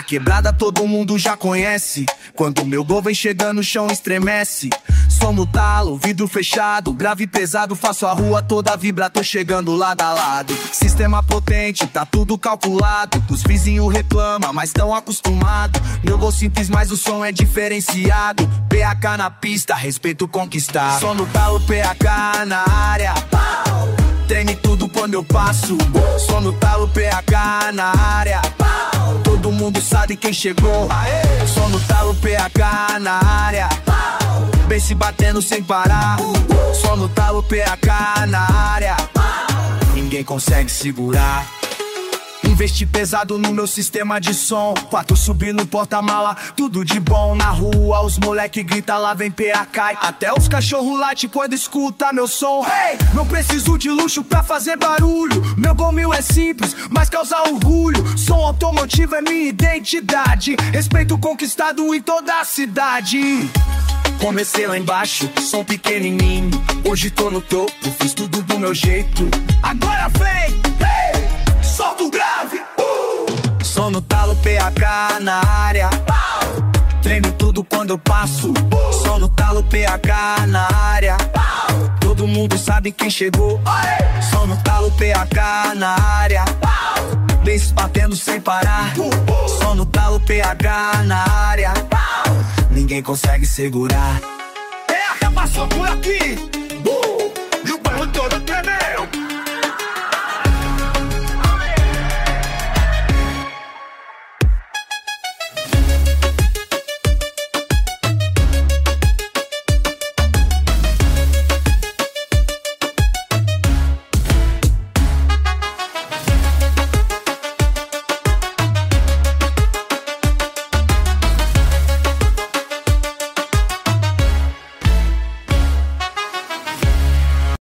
quebrada todo mundo já conhece. Quando meu gol vem chegando, o chão estremece. Som no talo, vidro fechado, grave pesado, faço a rua toda vibrar, tô chegando lado a lado. Sistema potente, tá tudo calculado. Os vizinhos reclamam, mas tão acostumado. Meu gol simples, mas o som é diferenciado. PH na pista, respeito conquistado. Som no talo, PH na área. Treme tudo quando eu passo. Som no talo, PH na área. Todo mundo sabe quem chegou. Som no talo, PH na área. Vem se batendo sem parar. Som no talo, PH na área. Ninguém consegue segurar. Investi pesado no meu sistema de som. 4 subir no porta-mala, tudo de bom. Na rua os moleque grita, lá vem PH. Até os cachorro late quando escuta meu som. Hey! Não preciso de luxo pra fazer barulho. Meu gol mil é simples, mas causa orgulho. Som automotivo é minha identidade. Respeito conquistado em toda a cidade. Comecei lá embaixo, som pequenininho. Hoje tô no topo, fiz tudo do meu jeito. Agora vem, hey! Solta o grave, Som no talo, PH na área. Treme tudo quando eu passo. Som no talo, PH na área. Todo mundo sabe quem chegou. Som no talo, PH na área. Vem se batendo sem parar. Som no talo, PH na área. Ninguém consegue segurar. PH passou por aqui, e o bairro todo tremeu.